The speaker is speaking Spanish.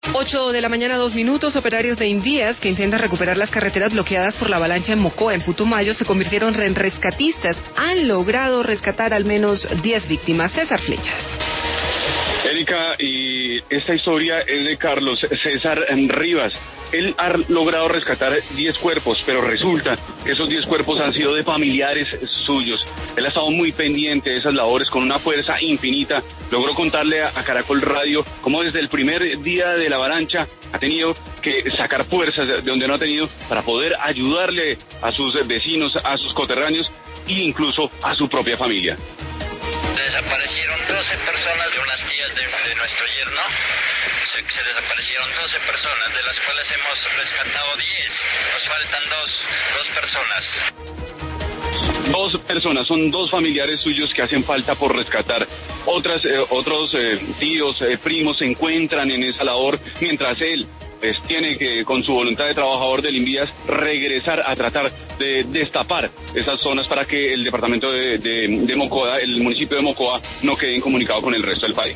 8 de la mañana, 2 minutos. Operarios de Invías que intentan recuperar las carreteras bloqueadas por la avalancha en Mocoa, en Putumayo, se convirtieron en rescatistas. Han logrado rescatar al menos 10 víctimas. César Flechas. Erika, y esta historia es de Carlos César Rivas. Él ha logrado rescatar 10 cuerpos, pero resulta que esos 10 cuerpos han sido de familiares suyos. Él ha estado muy pendiente de esas labores con una fuerza infinita. Logró contarle a Caracol Radio cómo desde el primer día de la avalancha ha tenido que sacar fuerzas de donde no ha tenido para poder ayudarle a sus vecinos, a sus coterráneos e incluso a su propia familia. Desaparecieron 12 personas de unas tías de nuestro yerno. Se desaparecieron 12 personas, de las cuales hemos rescatado 10. Nos faltan dos personas. 2 personas, son 2 familiares suyos que hacen falta por rescatar. Otros tíos, primos se encuentran en esa labor, mientras él tiene que, con su voluntad de trabajador del Invías, regresar a tratar de destapar esas zonas para que el departamento de Mocoa, el municipio de Mocoa, no quede incomunicado con el resto del país.